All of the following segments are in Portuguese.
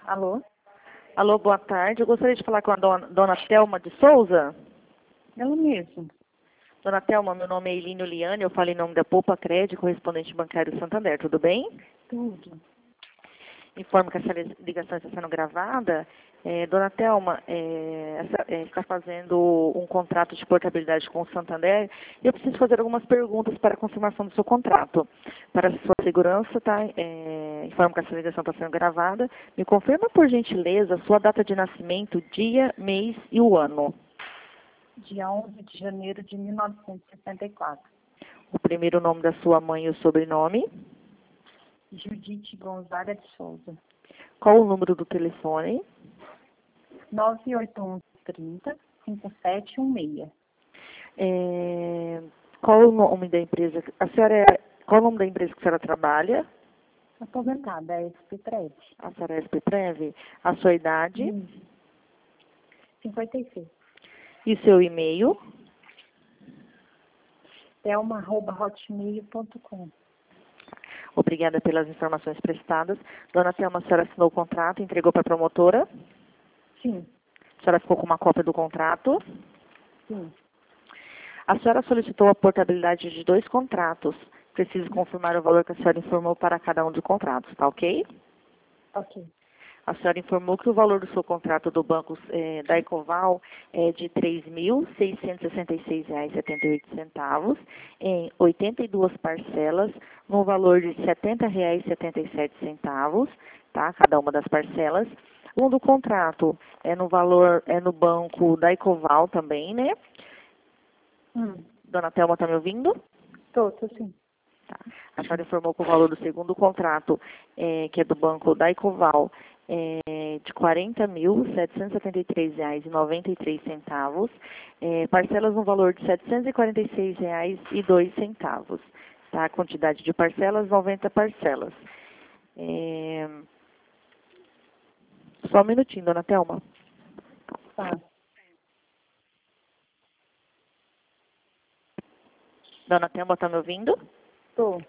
Alô? Alô, boa tarde. Eu gostaria de falar com a dona Thelma de Souza. Ela mesmo. Dona Thelma, meu nome é Elínio Liane, eu falo em nome da Poupa Crédito, correspondente bancário Santander. Tudo bem? Tudo. Informo que essa ligação está sendo gravada. Dona Thelma está fazendo um contrato de portabilidade com o Santander e eu preciso fazer algumas perguntas para a confirmação do seu contrato. Para a sua segurança, tá? Informo que essa ligação está sendo gravada. Me confirma, por gentileza, a sua data de nascimento, dia, mês e o ano. Dia 11 de janeiro de 1964. O primeiro nome da sua mãe e o sobrenome. Judite Gonzaga de Souza. Qual o número do telefone? 98130-5716. Qual o nome da empresa? Qual o nome da empresa que a senhora trabalha? Aposentada, é SP3. A senhora é SP-Prev. A sua idade? 56. E seu e-mail? Thelma@hotmail.com. Obrigada pelas informações prestadas. Dona Thelma, a senhora assinou o contrato e entregou para a promotora? Sim. A senhora ficou com uma cópia do contrato? Sim. A senhora solicitou a portabilidade de 2 contratos. Preciso confirmar o valor que a senhora informou para cada um dos contratos, tá ok? Ok. A senhora informou que o valor do seu contrato do banco da Ecoval é de R$ 3.666,78 em 82 parcelas, no valor de R$ 70,77, tá? Cada uma das parcelas. Um do contrato é no banco da Ecoval também, né? Dona Thelma, está me ouvindo? Tô sim. Tá. A senhora informou que o valor do segundo contrato, que é do banco da Ecoval, é de R$ 40.773,93, parcelas no valor de R$ 746,02, tá? A quantidade de parcelas, 90 parcelas. Só um minutinho, dona Thelma. Tá. Dona Thelma, está me ouvindo? Tô.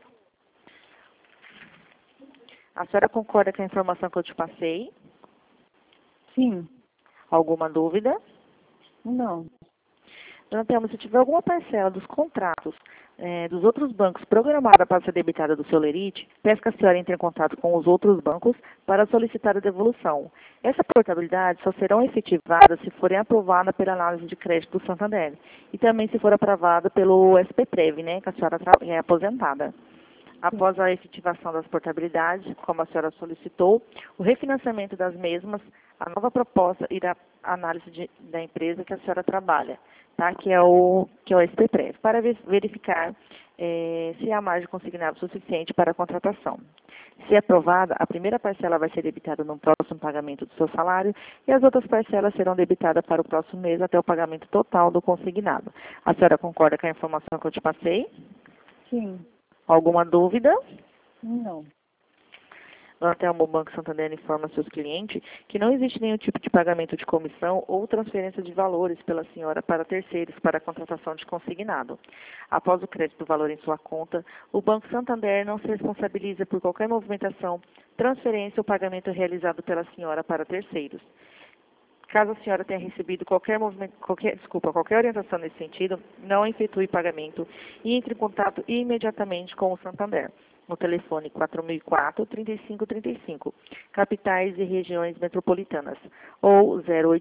A senhora concorda com a informação que eu te passei? Sim. Alguma dúvida? Não. Dona Thelma, se tiver alguma parcela dos contratos dos outros bancos programada para ser debitada do seu lerite, peço que a senhora entre em contato com os outros bancos para solicitar a devolução. Essa portabilidade só serão efetivadas se forem aprovadas pela análise de crédito do Santander e também se for aprovada pelo SP-Prev, né, que a senhora é aposentada. Após a efetivação das portabilidades, como a senhora solicitou, o refinanciamento das mesmas, a nova proposta irá à análise da empresa que a senhora trabalha, tá? que é o SP-Prev, para verificar se há margem consignada suficiente para a contratação. Se aprovada, a primeira parcela vai ser debitada no próximo pagamento do seu salário e as outras parcelas serão debitadas para o próximo mês até o pagamento total do consignado. A senhora concorda com a informação que eu te passei? Sim. Alguma dúvida? Não. Dona Thelma, o Banco Santander informa seus clientes que não existe nenhum tipo de pagamento de comissão ou transferência de valores pela senhora para terceiros para a contratação de consignado. Após o crédito do valor em sua conta, o Banco Santander não se responsabiliza por qualquer movimentação, transferência ou pagamento realizado pela senhora para terceiros. Caso a senhora tenha recebido qualquer orientação nesse sentido, não efetue pagamento e entre em contato imediatamente com o Santander, no telefone 4004-3535, capitais e regiões metropolitanas, ou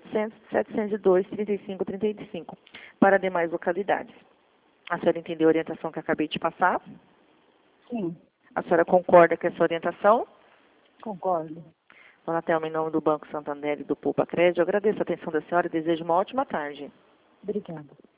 0800-702-3535, para demais localidades. A senhora entendeu a orientação que acabei de passar? Sim. A senhora concorda com essa orientação? Concordo. Dona Thelma, em nome do Banco Santander e do Poupa Crédito, eu agradeço a atenção da senhora e desejo uma ótima tarde. Obrigada.